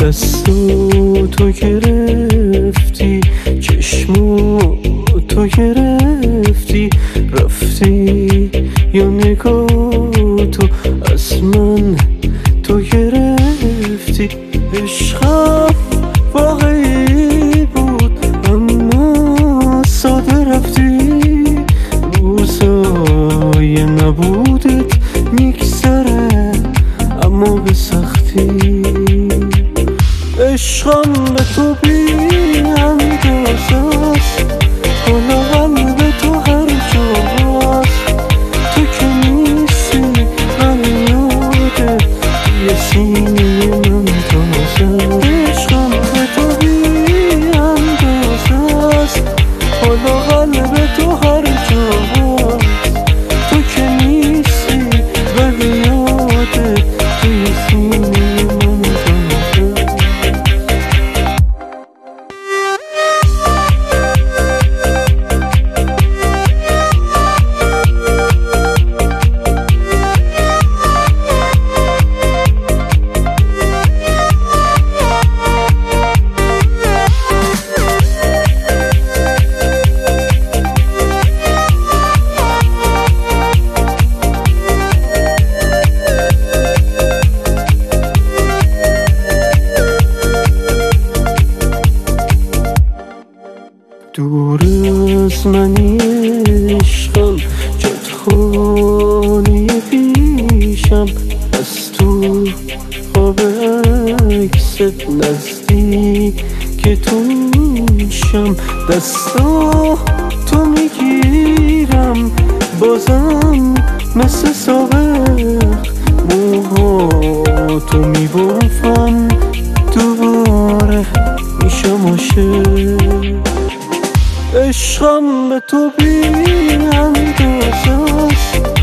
دستو تو گرفتی، چشمو تو گرفتی، رفتی یا نگاه تو از من تو گرفتی. عشقم واقعی بود اما ساده رفتی، روزای نبودت میگذره اما به سختی. عشقم به تو بی اندازه است، کل قلب تو هر جاست، تو که نیستی من یادت یه سینه من تازه. عشقم به تو بی اندازه است، کل قلب تو هر جاست، تو که نیستی ولی یادت یه سینه من تازه. دور از منی عشقم، جات خانه پیشم، از تو خواب عکست نزدیک تو میشم، دستا تو میگیرم بازم مثل سابق، موها تو میبافم دوباره میشم عاشق. عشقم به تو بی اندازه است،